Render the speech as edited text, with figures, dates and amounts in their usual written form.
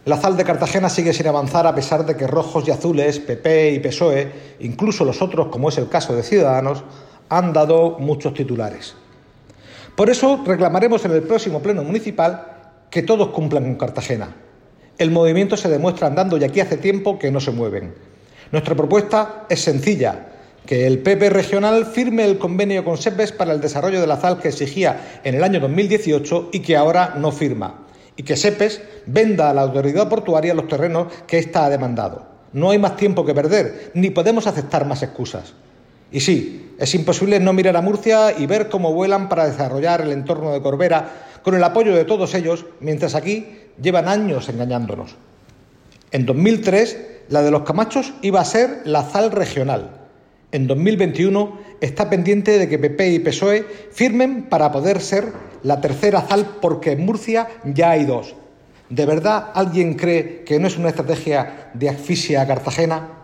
La ZAL de Cartagena sigue sin avanzar a pesar de que rojos y azules, PP y PSOE, incluso los otros, como es el caso de Ciudadanos, han dado muchos titulares. Por eso reclamaremos en el próximo pleno municipal que todos cumplan con Cartagena. El movimiento se demuestra andando y aquí hace tiempo que no se mueven. Nuestra propuesta es sencilla: que el PP regional firme el convenio con SEPES para el desarrollo de la ZAL que exigía en el año 2018 y que ahora no firma, y que SEPES venda a la autoridad portuaria los terrenos que ésta ha demandado. No hay más tiempo que perder, ni podemos aceptar más excusas. Y sí, es imposible no mirar a Murcia y ver cómo vuelan para desarrollar el entorno de Corbera con el apoyo de todos ellos, mientras aquí llevan años engañándonos. En 2003, la de los Camachos iba a ser la ZAL regional. En 2021 está pendiente de que PP y PSOE firmen para poder ser la tercera ZAL, porque en Murcia ya hay dos. ¿De verdad alguien cree que no es una estrategia de asfixia a Cartagena?